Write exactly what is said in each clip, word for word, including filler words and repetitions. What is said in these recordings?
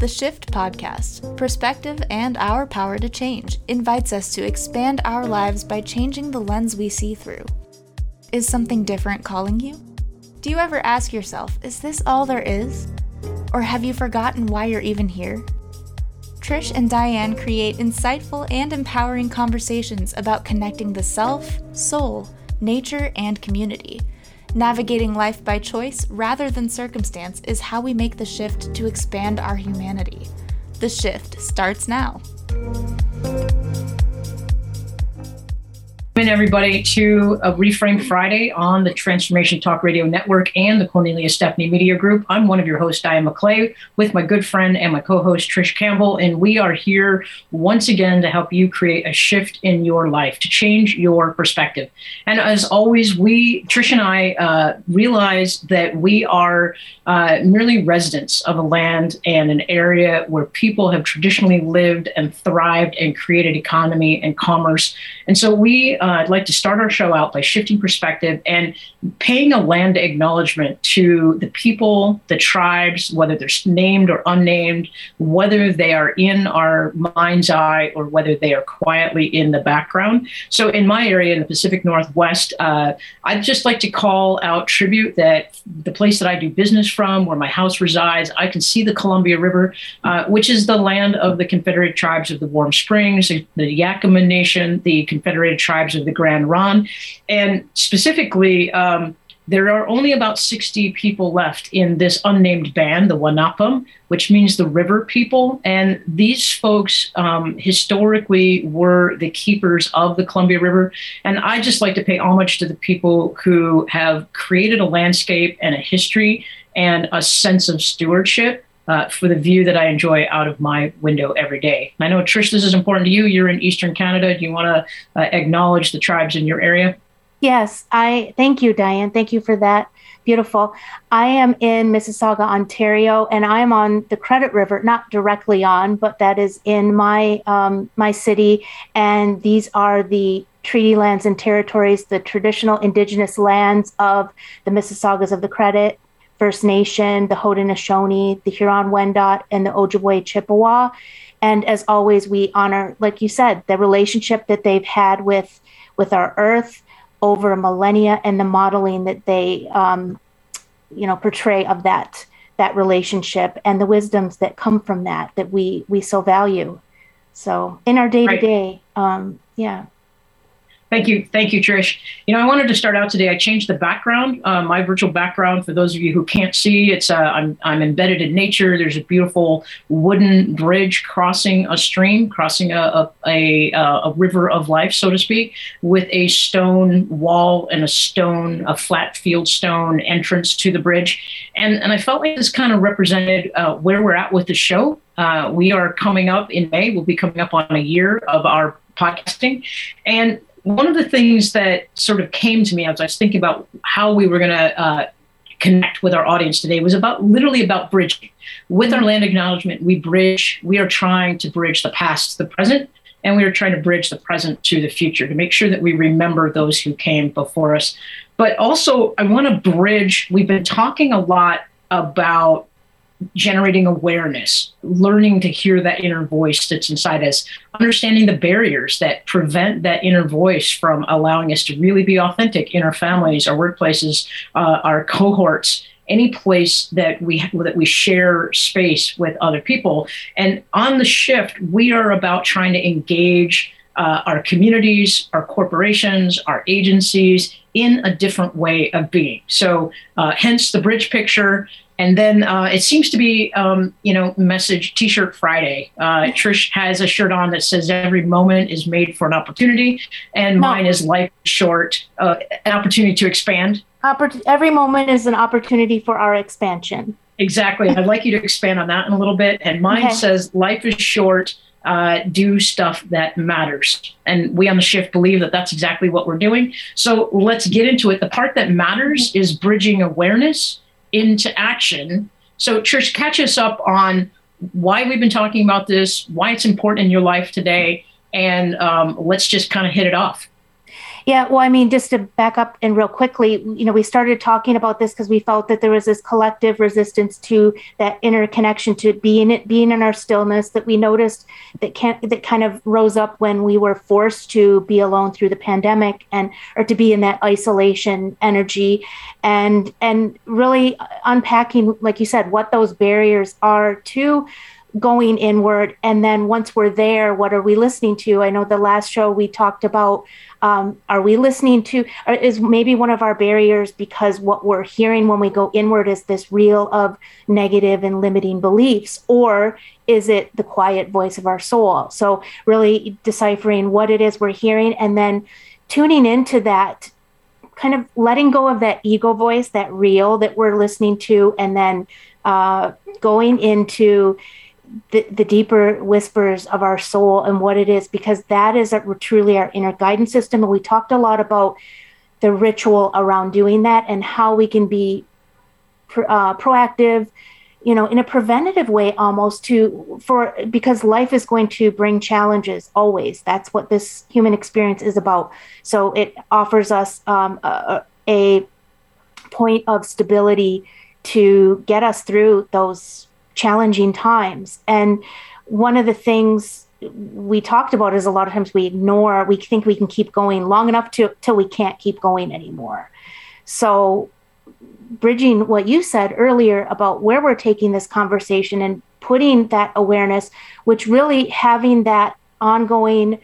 The Shift podcast, perspective and our power to change, invites us to expand our lives by changing the lens we see through. Is something different calling you? Do you ever ask yourself, is this all there is? Or have you forgotten why you're even here? Trish and Diane create insightful and empowering conversations about connecting the self, soul, nature, and community. Navigating life by choice rather than circumstance is how we make the shift to expand our humanity. The shift starts now. Welcome everybody to a Reframe Friday on the Transformation Talk Radio Network and the Cornelia Stephanie Media Group. I'm one of your hosts, Diane McClay, with my good friend and my co-host, Trish Campbell, and we are here once again to help you create a shift in your life, to change your perspective. And as always, we, Trish and I, uh, realize that we are uh, merely residents of a land and an area where people have traditionally lived and thrived and created economy and commerce. And so we Uh, I'd like to start our show out by shifting perspective and paying a land acknowledgement to the people, the tribes, whether they're named or unnamed, whether they are in our mind's eye or whether they are quietly in the background. So in my area in the Pacific Northwest, uh, I'd just like to call out tribute that the place that I do business from, where my house resides, I can see the Columbia River, uh, which is the land of the Confederated Tribes of the Warm Springs, the Yakama Nation, the Confederated Tribes of the Grand Ronde. And specifically, um, there are only about sixty people left in this unnamed band, the Wanapum, which means the river people. And these folks um, historically were the keepers of the Columbia River. And I just like to pay homage to the people who have created a landscape and a history and a sense of stewardship Uh, for the view that I enjoy out of my window every day. I know, Trish, this is important to you. You're in Eastern Canada. Do you want to uh, acknowledge the tribes in your area? Yes, I thank you, Diane. Thank you for that. Beautiful. I am in Mississauga, Ontario, and I am on the Credit River, not directly on, but that is in my um, my city. And these are the treaty lands and territories, the traditional indigenous lands of the Mississaugas of the Credit, First Nation, the Haudenosaunee, the Huron-Wendat, and the Ojibwe Chippewa. And as always, we honor, like you said, the relationship that they've had with, with our earth over millennia and the modeling that they, um, you know, portray of that, that relationship and the wisdoms that come from that, that we, we so value. So in our day-to-day, right. um, yeah. Thank you. Thank you, Trish. You know, I wanted to start out today. I changed the background, uh, my virtual background. For those of you who can't see, it's uh, I'm, I'm embedded in nature. There's a beautiful wooden bridge crossing a stream, crossing a, a, a, a river of life, so to speak, with a stone wall and a stone, a flat field stone entrance to the bridge. And, and I felt like this kind of represented uh, where we're at with the show. Uh, we are coming up in May. We'll be coming up on a year of our podcasting. And one of the things that sort of came to me as I was thinking about how we were going to uh, connect with our audience today was about literally about bridging. With our land acknowledgement, we bridge, we are trying to bridge the past to the present, and we are trying to bridge the present to the future to make sure that we remember those who came before us. But also, I want to bridge, we've been talking a lot about generating awareness, learning to hear that inner voice that's inside us, understanding the barriers that prevent that inner voice from allowing us to really be authentic in our families, our workplaces, uh, our cohorts, any place that we that we share space with other people. And on the shift, we are about trying to engage uh, our communities, our corporations, our agencies in a different way of being. So uh, hence the bridge picture. And then uh, it seems to be, um, you know, message T-shirt Friday. Uh, Trish has a shirt on that says every moment is made for an opportunity. And no. Mine is life is short, uh, an opportunity to expand. Oppor- every moment is an opportunity for our expansion. Exactly. I'd like you to expand on that in a little bit. And mine okay. says life is short. Uh, do stuff that matters. And we on the shift believe that that's exactly what we're doing. So let's get into it. The part that matters is bridging awareness into action. So Trish, catch us up on why we've been talking about this, why it's important in your life today, and um, let's just kind of hit it off. Yeah, well, I mean, just to back up and real quickly, you know, we started talking about this because we felt that there was this collective resistance to that inner connection, to being it, being in our stillness, that we noticed that can that kind of rose up when we were forced to be alone through the pandemic, and or to be in that isolation energy, and and really unpacking, like you said, what those barriers are to going inward. And then once we're there, what are we listening to? I know the last show we talked about, um, are we listening to, or is maybe one of our barriers because what we're hearing when we go inward is this reel of negative and limiting beliefs, or is it the quiet voice of our soul? So really deciphering what it is we're hearing, and then tuning into that, kind of letting go of that ego voice, that reel that we're listening to, and then uh, going into The, the deeper whispers of our soul and what it is, because that is a, truly our inner guidance system. And we talked a lot about the ritual around doing that and how we can be pr- uh, proactive, you know, in a preventative way almost, to for because life is going to bring challenges always. That's what this human experience is about. So it offers us um, a, a point of stability to get us through those challenging times. And one of the things we talked about is a lot of times we ignore, we think we can keep going long enough to till we can't keep going anymore. So bridging what you said earlier about where we're taking this conversation and putting that awareness, which really having that ongoing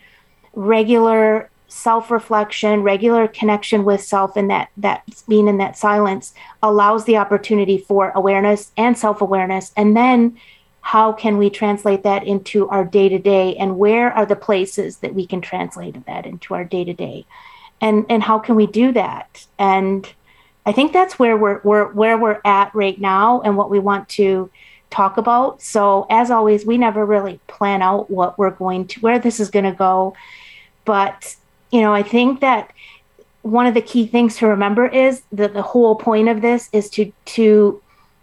regular self-reflection, regular connection with self, and that that being in that silence allows the opportunity for awareness and self-awareness. And then how can we translate that into our day-to-day, and where are the places that we can translate that into our day-to-day, and and how can we do that? And I think that's where we're, we're where we're at right now and what we want to talk about. So as always, we never really plan out what we're going to, where this is going to go, but you know, I think that one of the key things to remember is that the whole point of this is to, to,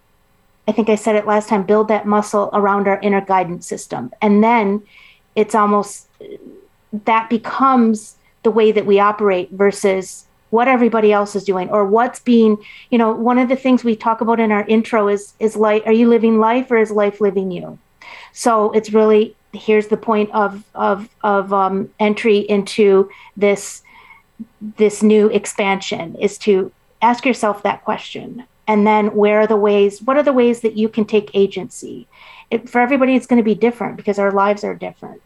I think I said it last time, build that muscle around our inner guidance system. And then it's almost, that becomes the way that we operate versus what everybody else is doing, or what's being, you know, one of the things we talk about in our intro is, is life, are you living life or is life living you? So it's really, here's the point of of of um, entry into this this new expansion, is to ask yourself that question, and then where are the ways? What are the ways that you can take agency? It, for everybody, it's going to be different because our lives are different.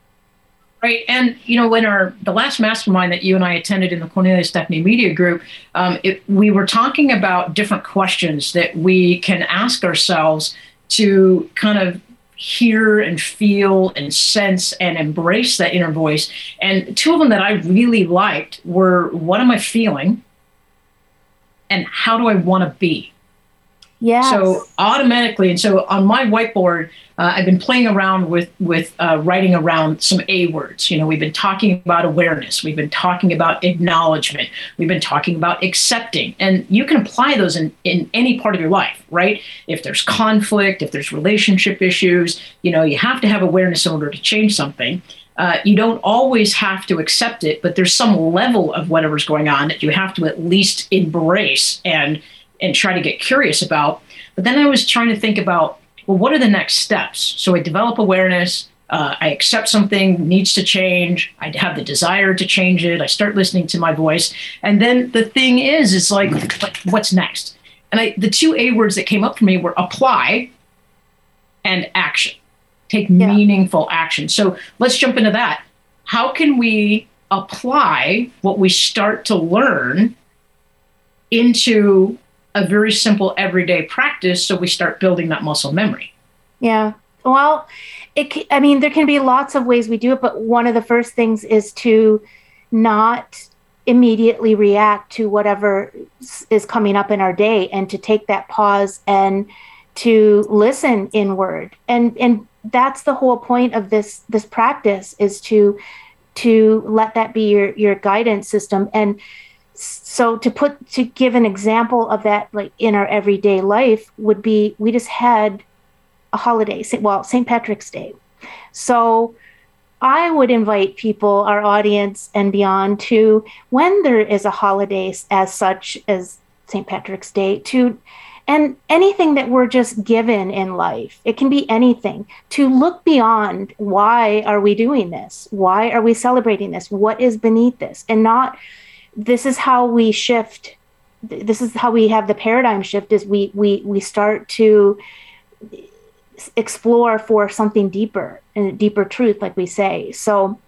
Right, and you know, when our the last mastermind that you and I attended in the Cornelia Stephanie Media Group, um, it, we were talking about different questions that we can ask ourselves to kind of hear and feel and sense and embrace that inner voice. And two of them that I really liked were, what am I feeling? And how do I want to be? Yeah. So automatically, and so on my whiteboard, uh, I've been playing around with with uh, writing around some A words. You know, we've been talking about awareness, we've been talking about acknowledgement, we've been talking about accepting, and you can apply those in in any part of your life, right? If there's conflict, if there's relationship issues, you know, you have to have awareness in order to change something. Uh, you don't always have to accept it, but there's some level of whatever's going on that you have to at least embrace and and try to get curious about. But then I was trying to think about, well, what are the next steps? So I develop awareness, uh, I accept something needs to change, I have the desire to change it, I start listening to my voice. And then the thing is, it's like, what's next? And I, the two A words that came up for me were apply and action. Take yeah. meaningful action. So let's jump into that. How can we apply what we start to learn into a very simple everyday practice, so we start building that muscle memory? Yeah. Well, it, I mean, there can be lots of ways we do it, but one of the first things is to not immediately react to whatever is coming up in our day, and to take that pause and to listen inward. And and that's the whole point of this this practice, is to to let that be your your guidance system. And so to put, to give an example of that, like in our everyday life, would be, we just had a holiday, well, Saint Patrick's Day. So I would invite people, our audience and beyond, to, when there is a holiday as such as Saint Patrick's Day, to, and anything that we're just given in life, it can be anything, to look beyond, why are we doing this? Why are we celebrating this? What is beneath this? And not, this is how we shift. This is how we have the paradigm shift, is we, we, we start to explore for something deeper and a deeper truth, like we say. So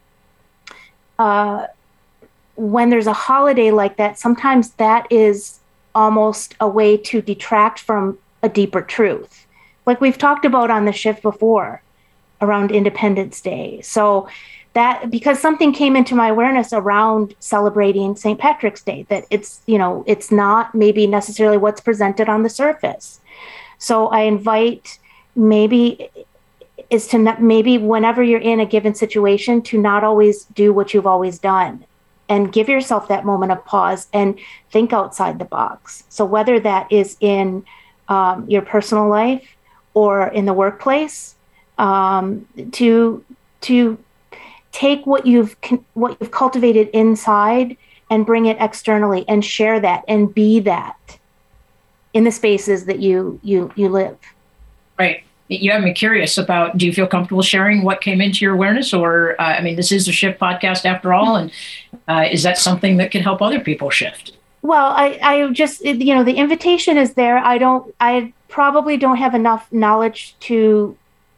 uh, when there's a holiday like that, sometimes that is almost a way to detract from a deeper truth. Like we've talked about on the shift before around Independence Day. So that, because something came into my awareness around celebrating Saint Patrick's Day, that it's, you know, it's not maybe necessarily what's presented on the surface. So I invite maybe is to not, maybe whenever you're in a given situation, to not always do what you've always done, and give yourself that moment of pause and think outside the box. So whether that is in um, your personal life or in the workplace, um, to to take what you've what you've cultivated inside and bring it externally, and share that and be that in the spaces that you you you live. Right. You have me curious about, do you feel comfortable sharing what came into your awareness? Or, uh, I mean, this is the Shift podcast after all. And uh, is that something that can help other people shift? Well, I, I just, you know, the invitation is there. I don't, I probably don't have enough knowledge to,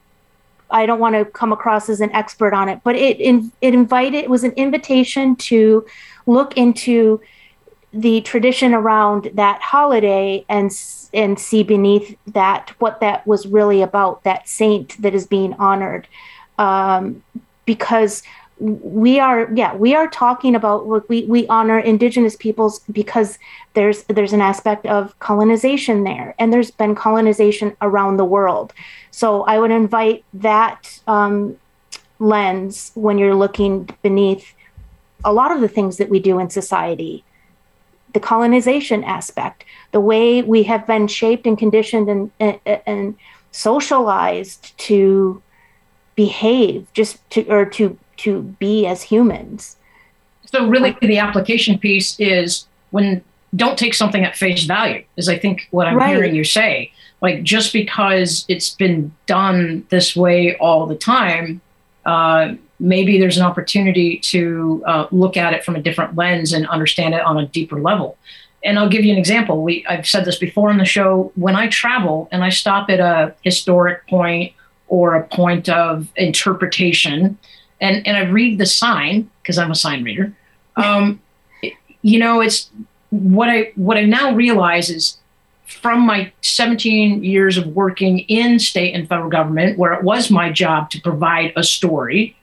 I don't want to come across as an expert on it, but it, it invited, it was an invitation to look into the tradition around that holiday and and see beneath that what that was really about, that saint that is being honored, um, because we are yeah we are talking about what we we honor Indigenous peoples, because there's there's an aspect of colonization there, and there's been colonization around the world. So I would invite that um, lens when you're looking beneath a lot of the things that we do in society. The colonization aspect, the way we have been shaped and conditioned and, and, and socialized to behave, just to, or to, to be as humans. So really the application piece is, when, don't take something at face value, is I think what I'm right. hearing you say. Like, just because it's been done this way all the time, uh, maybe there's an opportunity to uh, look at it from a different lens and understand it on a deeper level. And I'll give you an example. We, I've said this before on the show. When I travel and I stop at a historic point or a point of interpretation, and, and I read the sign, because I'm a sign reader, um, it, you know, it's what I, what I now realize is, from my seventeen years of working in state and federal government, where it was my job to provide a story,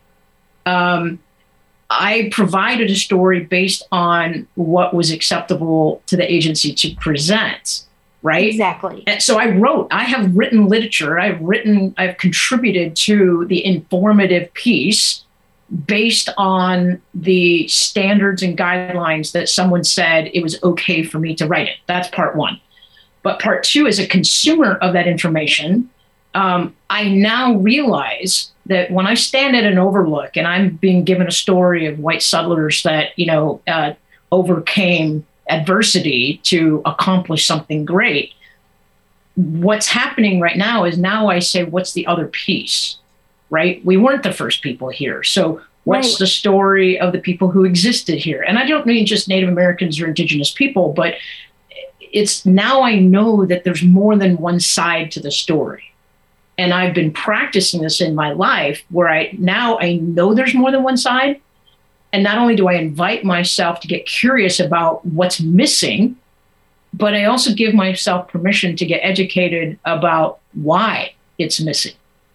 Um, I provided a story based on what was acceptable to the agency to present, right? Exactly. And so I wrote, I have written literature, I've written, I've contributed to the informative piece based on the standards and guidelines that someone said it was okay for me to write it. That's part one. But part two, as a consumer of that information, um, I now realize that when I stand at an overlook and I'm being given a story of white settlers that, you know, uh, overcame adversity to accomplish something great, what's happening right now is, now I say, what's the other piece, right? We weren't the first people here. So what's right. the story of the people who existed here? And I don't mean just Native Americans or Indigenous people, but it's, now I know that there's more than one side to the story. And I've been practicing this in my life, where I now I know there's more than one side. And not only do I invite myself to get curious about what's missing, but I also give myself permission to get educated about why it's missing.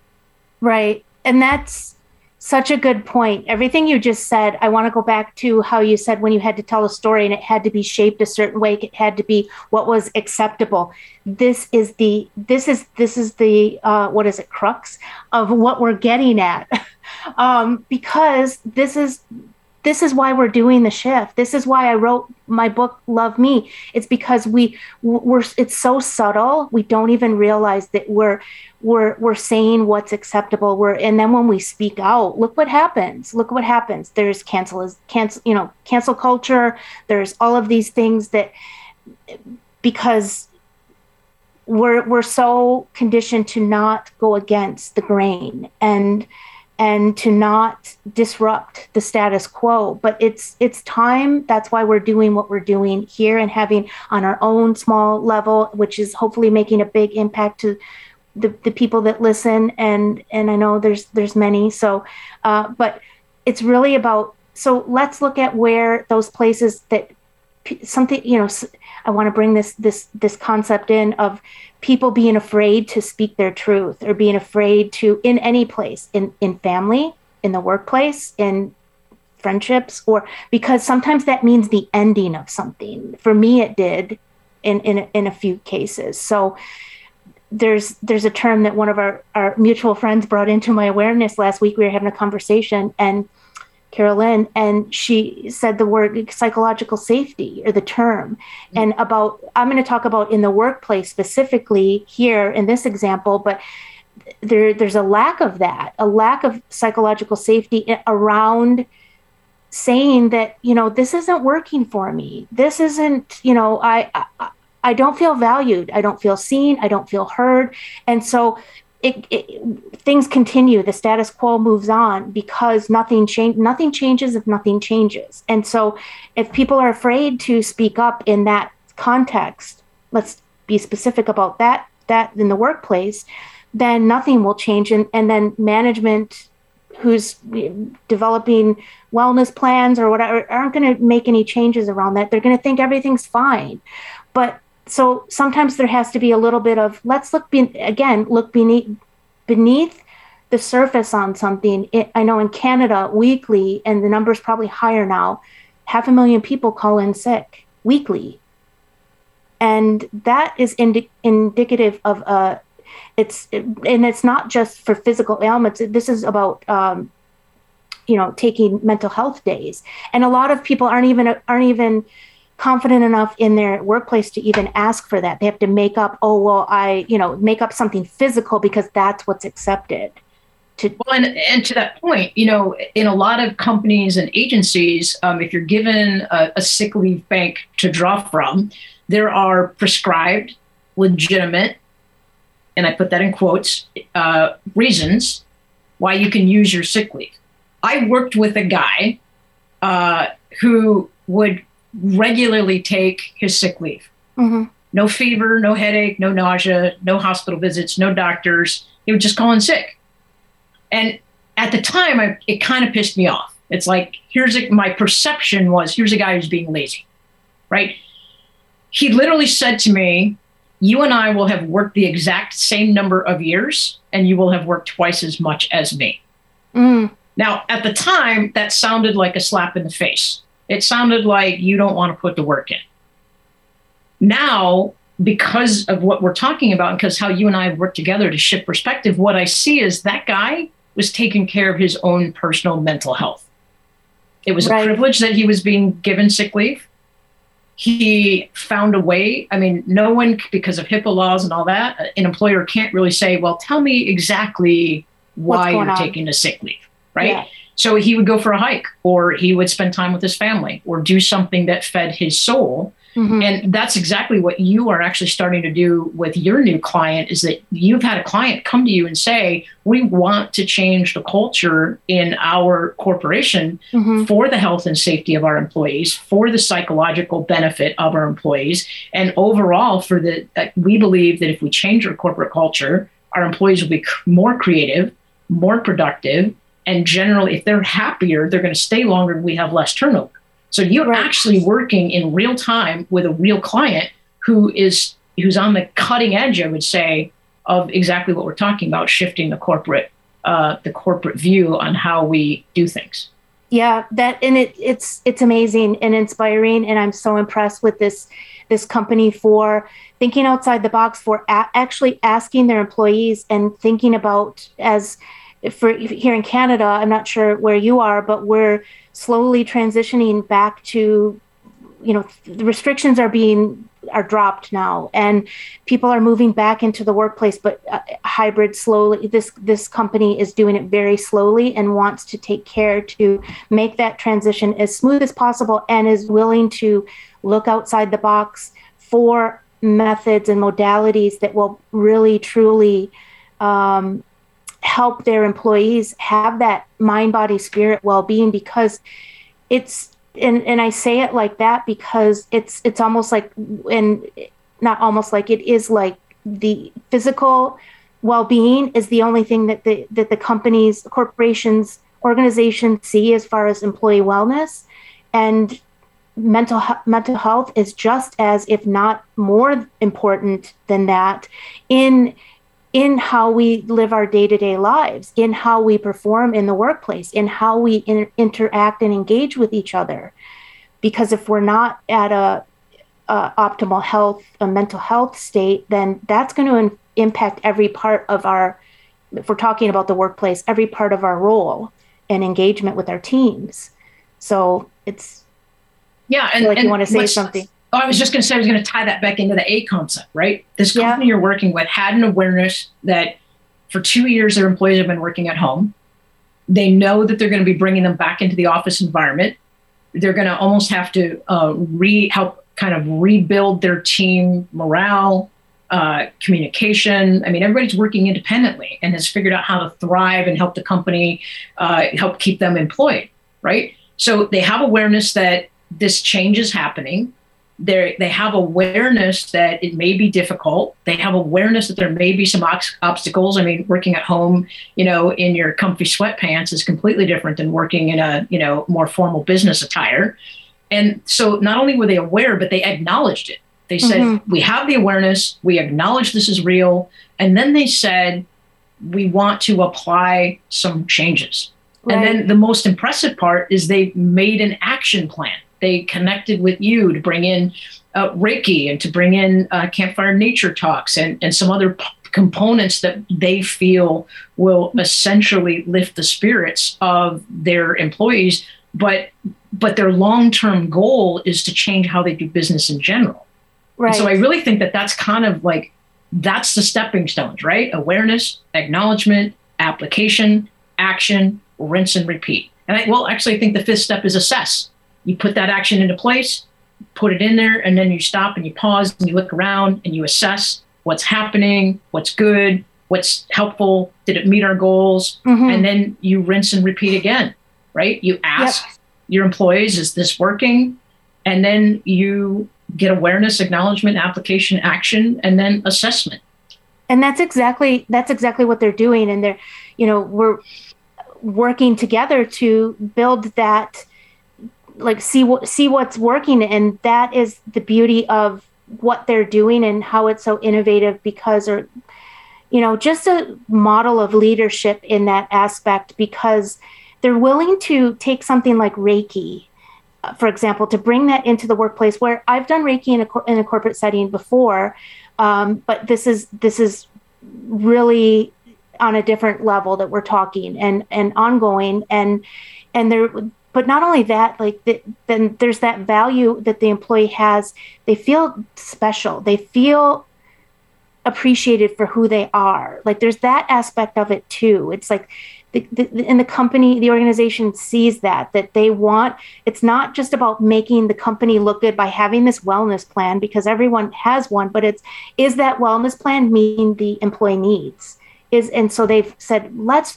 Right. And that's such a good point. Everything you just said, I want to go back to how you said when you had to tell a story and it had to be shaped a certain way, it had to be what was acceptable. This is the, this is, this is the, uh, what is it, crux of what we're getting at. um, because this is, this is why we're doing the shift. This is why I wrote my book, Love Me. It's because we we're it's so subtle. We don't even realize that we're we're we're saying what's acceptable. We're and then when we speak out, look what happens. Look what happens. There's cancel cancel you know cancel culture. There's all of these things that because we're we're so conditioned to not go against the grain and and to not disrupt the status quo. But it's it's time. That's why we're doing what we're doing here and having on our own small level, which is hopefully making a big impact to the, the people that listen. And and I know there's there's many. So, uh, but it's really about, so let's look at where those places that something, you know, I want to bring this this this concept in of people being afraid to speak their truth or being afraid to, in any place, in, in family, in the workplace, in friendships, or because sometimes that means the ending of something. For me, it did in, in, in a few cases. So there's there's a term that one of our, our mutual friends brought into my awareness last week. We were having a conversation, and Carolyn, and she said the word psychological safety, or the term, mm-hmm. and about, I'm going to talk about in the workplace specifically here in this example, but there, there's a lack of that, a lack of psychological safety around saying that, you know, this isn't working for me. This isn't, you know, I, I, I don't feel valued. I don't feel seen. I don't feel heard. And so It, it, things continue. The status quo moves on because nothing change. Nothing changes if nothing changes. And so, if people are afraid to speak up in that context, let's be specific about that. That in the workplace, then nothing will change. And and then management, who's developing wellness plans or whatever, aren't going to make any changes around that. They're going to think everything's fine, but. So sometimes there has to be a little bit of, let's look, be, again, look beneath, beneath the surface on something. It, I know in Canada weekly, and the number's probably higher now, half a million people call in sick weekly. And that is indi- indicative of, uh, it's, and it's not just for physical ailments. This is about, um, you know, taking mental health days. And a lot of people aren't even, aren't even, confident enough in their workplace to even ask for that. They have to make up, oh, well, I, you know, make up something physical because that's what's accepted. To well, and, and to that point, you know, in a lot of companies and agencies, um, if you're given a, a sick leave bank to draw from, there are prescribed, legitimate, and I put that in quotes, uh, reasons why you can use your sick leave. I worked with a guy uh, who would regularly take his sick leave. Mm-hmm. No fever, no headache, no nausea, no hospital visits, no doctors. He would just call in sick. And at the time, I, it kind of pissed me off. It's like, here's a, my perception was, here's a guy who's being lazy, right? He literally said to me, you and I will have worked the exact same number of years, and you will have worked twice as much as me. Mm. Now, at the time, that sounded like a slap in the face. It sounded like you don't want to put the work in. Now, because of what we're talking about, and because how you and I have worked together to shift perspective, what I see is that guy was taking care of his own personal mental health. It was right. a privilege that he was being given sick leave. He found a way. I mean, no one, because of HIPAA laws and all that, an employer can't really say, well, tell me exactly why you're on? taking a sick leave, right? Yeah. So he would go for a hike, or he would spend time with his family, or do something that fed his soul. Mm-hmm. And that's exactly what you are actually starting to do with your new client, is that you've had a client come to you and say, we want to change the culture in our corporation mm-hmm. for the health and safety of our employees, for the psychological benefit of our employees, and overall for the, uh, we believe that if we change our corporate culture, our employees will be cr- more creative, more productive, and generally, if they're happier, they're going to stay longer and we have less turnover. So you're right. actually working in real time with a real client who is who's on the cutting edge, I would say, of exactly what we're talking about, shifting the corporate uh, the corporate view on how we do things. Yeah, that and it it's it's amazing and inspiring, and I'm so impressed with this this company for thinking outside the box, for a- actually asking their employees and thinking about as for here in Canada, I'm not sure where you are, but we're slowly transitioning back to, you know, the restrictions are being are dropped now, and people are moving back into the workplace, but uh, hybrid slowly. This this company is doing it very slowly and wants to take care to make that transition as smooth as possible, and is willing to look outside the box for methods and modalities that will really truly um, help their employees have that mind, body, spirit well-being, because it's and and I say it like that because it's it's almost like, and not almost like, it is like the physical well-being is the only thing that the that the companies, corporations, organizations see as far as employee wellness, and mental mental health is just as, if not more important than that, in in how we live our day-to-day lives, in how we perform in the workplace, in how we in, interact and engage with each other. Because if we're not at a, a optimal health, a mental health state, then that's going to in, impact every part of our, if we're talking about the workplace, every part of our role and engagement with our teams. So it's, yeah. And, like and you want to say something. Oh, I was just going to say, I was going to tie that back into the A concept, right? This Yeah. company you're working with had an awareness that for two years, their employees have been working at home. They know that they're going to be bringing them back into the office environment. They're going to almost have to uh, re help kind of rebuild their team morale, uh, communication. I mean, everybody's working independently and has figured out how to thrive and help the company, uh, help keep them employed, right? So they have awareness that this change is happening. They they have awareness that it may be difficult. They have awareness that there may be some ox- obstacles. I mean, working at home, you know, in your comfy sweatpants is completely different than working in a, you know, more formal business attire. And so not only were they aware, but they acknowledged it. They said, mm-hmm. we have the awareness, we acknowledge this is real. And then they said, we want to apply some changes. Right. And then the most impressive part is they made an action plan. They connected with you to bring in uh, Reiki and to bring in uh, Campfire Nature Talks and, and some other p- components that they feel will essentially lift the spirits of their employees. But but their long-term goal is to change how they do business in general. Right. And so I really think that that's kind of like, that's the stepping stones, right? Awareness, acknowledgement, application, action, rinse and repeat. And I, well, actually, I think the fifth step is assess. You put that action into place, put it in there, and then you stop and you pause and you look around and you assess what's happening, what's good, what's helpful, did it meet our goals? Mm-hmm. And then you rinse and repeat again, right? You ask yep. your employees, is this working? And then you get awareness, acknowledgement, application, action, and then assessment. And that's exactly that's exactly what they're doing. And they're, you know, we're working together to build that, like see what see what's working, and that is the beauty of what they're doing and how it's so innovative, because, or you know, just a model of leadership in that aspect, because they're willing to take something like Reiki, uh, for example, to bring that into the workplace, where I've done Reiki in a cor- in a corporate setting before, um, but this is this is really on a different level that we're talking and and ongoing, and and they're. But not only that, like the, then there's that value that the employee has. They feel special. They feel appreciated for who they are. Like there's that aspect of it too. It's like, the, the, in the company, the organization sees that, that they want, it's not just about making the company look good by having this wellness plan, because everyone has one, but it's, is that wellness plan meeting the employee needs? Is, and so they've said, let's,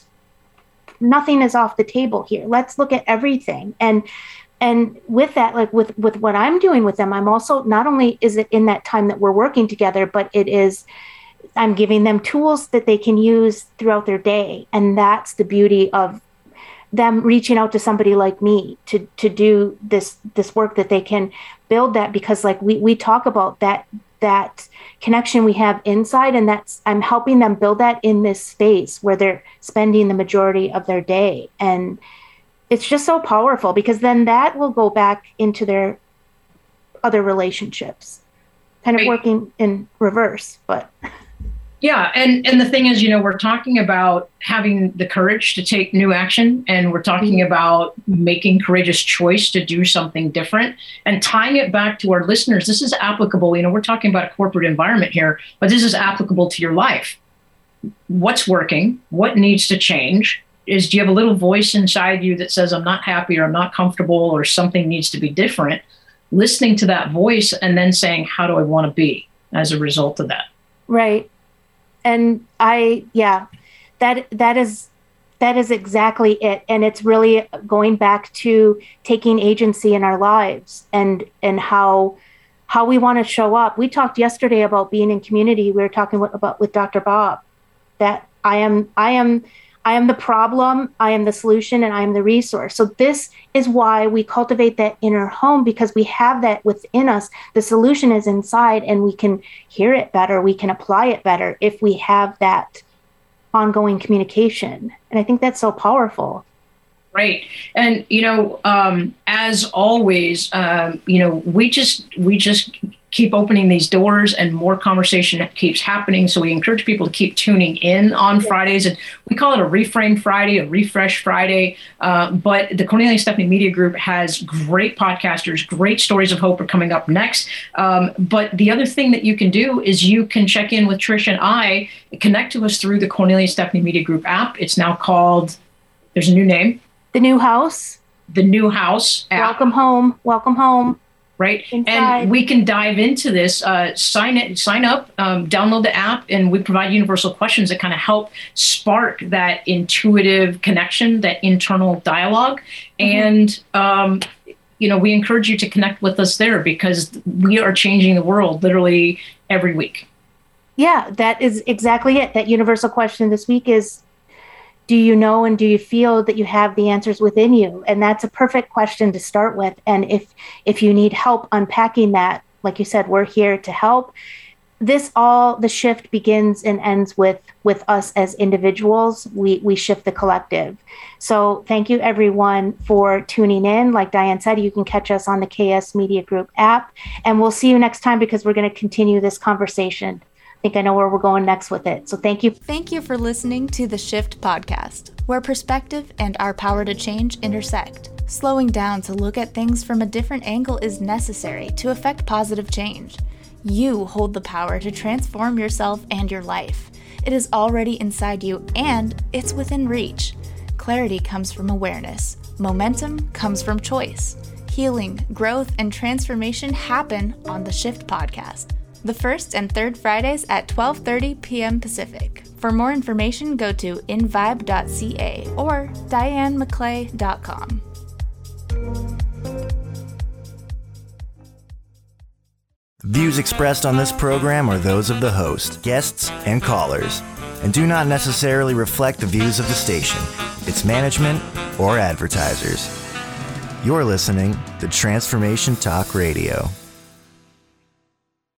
nothing is off the table here. Let's look at everything. And and with that, like with, with what I'm doing with them, I'm also, not only is it in that time that we're working together, but it is, I'm giving them tools that they can use throughout their day. And that's the beauty of them reaching out to somebody like me to to do this this work, that they can build that, because like we we talk about that that connection we have inside, and that's, I'm helping them build that in this space where they're spending the majority of their day. And it's just so powerful, because then that will go back into their other relationships, kind of right. working in reverse. But Yeah, and and the thing is, you know, we're talking about having the courage to take new action, and we're talking about making courageous choice to do something different, and tying it back to our listeners. This is applicable. You know, we're talking about a corporate environment here, but this is applicable to your life. What's working? What needs to change? Is do you have a little voice inside you that says, I'm not happy, or I'm not comfortable, or something needs to be different? Listening to that voice and then saying, how do I want to be as a result of that? Right. And I, yeah, that that is that is exactly it. And it's really going back to taking agency in our lives and and how how we want to show up. We talked yesterday about being in community. We were talking with, about with Doctor Bob, that I am I am I am the problem, I am the solution, and I am the resource. So this is why we cultivate that inner home, because we have that within us. The solution is inside, and we can hear it better. We can apply it better if we have that ongoing communication. And I think that's so powerful. Right. And, you know, um, as always, um, you know, we just we just keep opening these doors, and more conversation keeps happening. So we encourage people to keep tuning in on Fridays. And we call it a Reframe Friday, a Refresh Friday. Uh, but the Cornelia Stephanie Media Group has great podcasters, great stories of hope are coming up next. Um, but the other thing that you can do is you can check in with Trish and I, connect to us through the Cornelia Stephanie Media Group app. It's now called, there's a new name. The New House. The New House app. Welcome home. Welcome home. Right. Inside. And we can dive into this, uh, sign it, sign up, um, download the app, and we provide universal questions that kind of help spark that intuitive connection, that internal dialogue. Mm-hmm. And, um, you know, we encourage you to connect with us there, because we are changing the world literally every week. Yeah, that is exactly it. That universal question this week is, do you know and do you feel that you have the answers within you? And that's a perfect question to start with. And if if you need help unpacking that, like you said, we're here to help. This all, the shift begins and ends with with us as individuals. We we shift the collective. So thank you everyone for tuning in. Like Diane said, you can catch us on the K S Media Group app. And we'll see you next time, because we're going to continue this conversation. I think I know where we're going next with it. So thank you. Thank you for listening to the Shift Podcast, where perspective and our power to change intersect. Slowing down to look at things from a different angle is necessary to effect positive change. You hold the power to transform yourself and your life. It is already inside you, and it's within reach. Clarity comes from awareness. Momentum comes from choice. Healing, growth, and transformation happen on the Shift Podcast. The first and third Fridays at twelve thirty p.m. Pacific. For more information, go to in vibe dot c a or diane mcclay dot com. Views expressed on this program are those of the host, guests, and callers, and do not necessarily reflect the views of the station, its management, or advertisers. You're listening to Transformation Talk Radio.